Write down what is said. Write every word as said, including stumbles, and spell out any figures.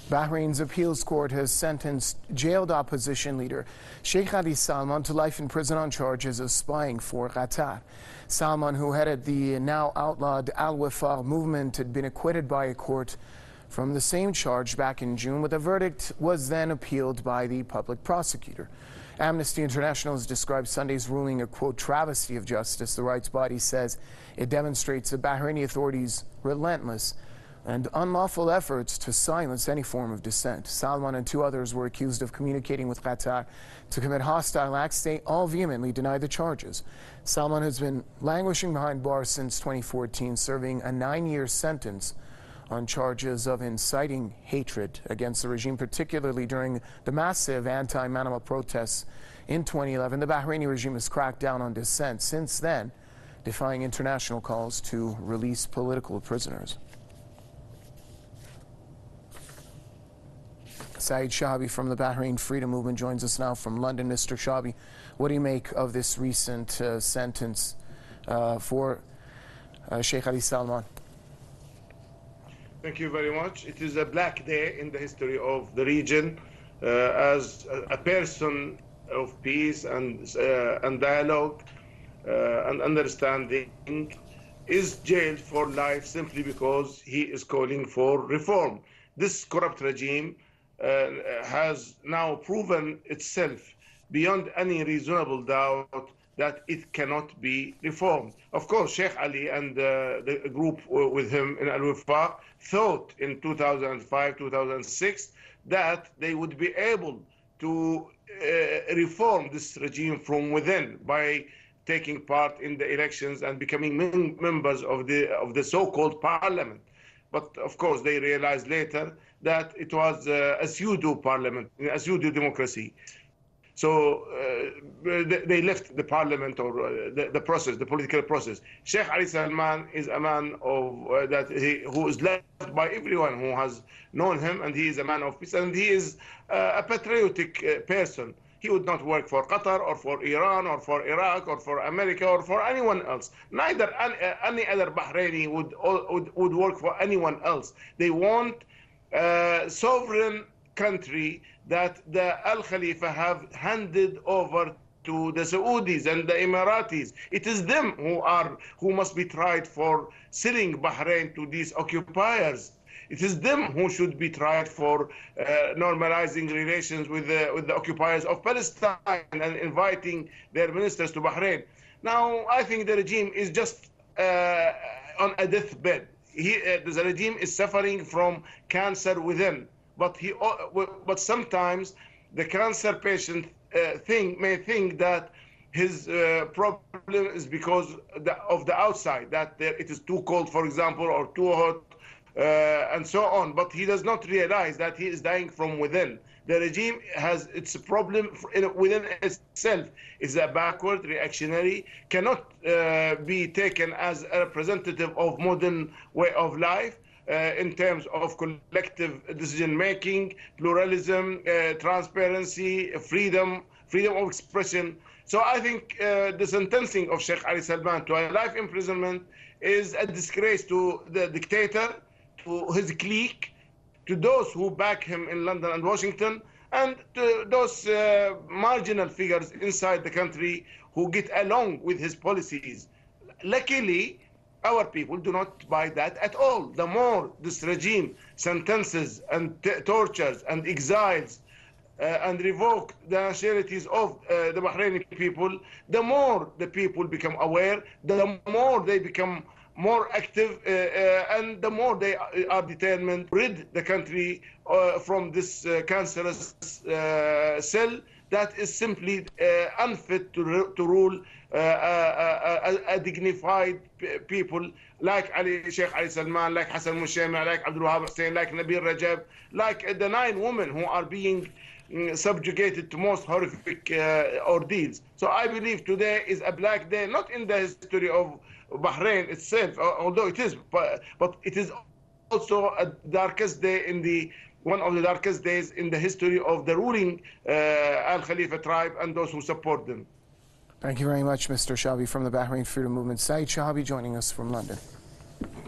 Bahrain's appeals court has sentenced jailed opposition leader Sheikh Ali Salman to life in prison on charges of spying for Qatar. Salman, who headed the now outlawed Al-Wifaq movement, had been acquitted by a court from the same charge back in June, but the verdict was then appealed by the public prosecutor. Amnesty International has described Sunday's ruling a, quote, travesty of justice. The rights body says it demonstrates the Bahraini authorities' relentless and unlawful efforts to silence any form of dissent. Salman and two others were accused of communicating with Qatar to commit hostile acts. They all vehemently denied the charges. Salman has been languishing behind bars since twenty fourteen, serving a nine-year sentence on charges of inciting hatred against the regime, particularly during the massive anti-Manama protests in twenty eleven. The Bahraini regime has cracked down on dissent since then, defying international calls to release political prisoners. Saeed Shahabi from the Bahrain Freedom Movement joins us now from London. Mister Shahabi, what do you make of this recent uh, sentence uh, for uh, Sheikh Ali Salman? Thank you very much. It is a black day in the history of the region, uh, as a, a person of peace and, uh, and dialogue uh, and understanding is jailed for life simply because he is calling for reform. This corrupt regime uh, has now proven itself beyond any reasonable doubt that it cannot be reformed. Of course, Sheikh Ali and uh, the group with him in Al-Wifaq thought in two thousand five, two thousand six that they would be able to uh, reform this regime from within by taking part in the elections and becoming members of the of the so-called parliament. But of course, they realized later that it was uh, a pseudo parliament, a pseudo democracy. So uh, they left the parliament or uh, the, the process, the political process. Sheikh Ali Salman is a man of uh, that he, who is loved by everyone who has known him, and he is a man of peace, and he is uh, a patriotic uh, person. He would not work for Qatar or for Iran or for Iraq or for America or for anyone else. Neither any, uh, any other Bahraini would, would would work for anyone else. They want uh, sovereign country that the Al Khalifa have handed over to the Saudis and the Emiratis. It is them who are who must be tried for selling Bahrain to these occupiers. It is them who should be tried for uh, normalizing relations with the with the occupiers of Palestine and inviting their ministers to Bahrain. Now, I think the regime is just uh, on a deathbed. He, uh, the regime is suffering from cancer within. But he, but sometimes the cancer patient uh, thing may think that his uh, problem is because the, of the outside, that there, it is too cold, for example, or too hot, uh, and so on. But he does not realize that he is dying from within. The regime has its problem within itself. Is a backward, reactionary, cannot uh, be taken as a representative of modern way of life. Uh, in terms of collective decision-making, pluralism, uh, transparency, freedom, freedom of expression. So I think uh, the sentencing of Sheikh Ali Salman to a life imprisonment is a disgrace to the dictator, to his clique, to those who back him in London and Washington, and to those uh, marginal figures inside the country who get along with his policies. Luckily, our people do not buy that at all. The more this regime sentences and tortures and exiles uh, and revoke the nationalities of uh, the Bahraini people, the more the people become aware, the more they become more active, uh, uh, and the more they are determined to rid the country uh, from this uh, cancerous uh, cell that is simply uh, unfit to, to rule uh, a, a, a dignified people like Ali, Sheikh Ali Salman, like Hassan Mushayma, like Abdul Wahab Hussein, like Nabil Rajab, like the nine women who are being um, subjugated to most horrific uh, ordeals. So I believe today is a black day, not in the history of Bahrain itself, although it is, but, but it is also a darkest day in the one of the darkest days in the history of the ruling uh, Al Khalifa tribe and those who support them. Thank you very much, Mister Shahabi from the Bahrain Freedom Movement. Saeed Shahabi joining us from London.